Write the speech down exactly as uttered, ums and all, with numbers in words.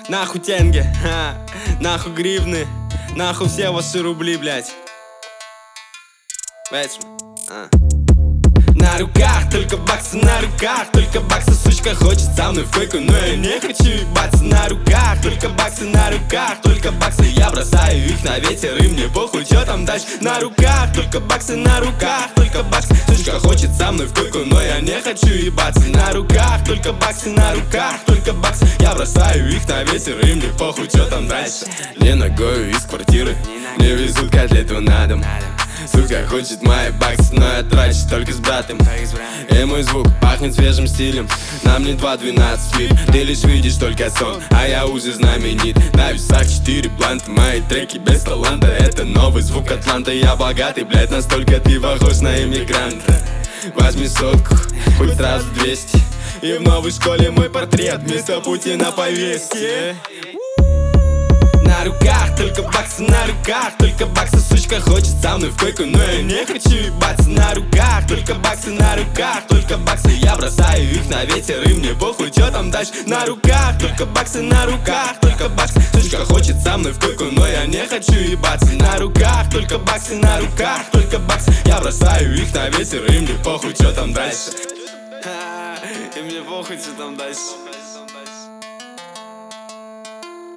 Нахуй тенге, ха, нахуй гривны, нахуй все ваши рубли, блять. а. На руках только баксы, на руках только баксы. Сучка хочет со мной в койку, но я не хочу ебаться. На руках только баксы, на руках только баксы. Я бросаю их на ветер и мне похуй, чё там дальше. На руках только баксы, на руках только баксы. Сучка хочет со мной в койку, но я не хочу ебаться. На руках только баксы, на руках только баксы. Я бросаю их на ветер и мне похуй, чё там дальше. Не ногою из квартиры, мне везут котлету на дом. Сука хочет мои баксы, но я трачу только с братом. И мой звук пахнет свежим стилем. Нам не два двенадцать флип. Ты лишь видишь только сон, а я уже знаменит. На весах четыре бланта, мои треки без таланта. Это новый звук Атланта. Я богатый, блядь, настолько ты похож на иммигранта. Возьми сотку, хоть сразу двести. И в новой школе мой портрет вместо Путина повесьте. На руках только баксы, на руках только баксы. Сучка хочет со мной в койку, но я не хочу ебаться. На руках только баксы, на руках только баксы. Я бросаю их на ветер и мне похуй, чё там дальше. На руках только баксы, на руках только баксы. Сучка хочет со мной в койку, но я не хочу ебаться. На руках только баксы, на руках только баксы. Я бросаю их на ветер и мне похуй, чё там дальше. И мне похуй, чё там дальше.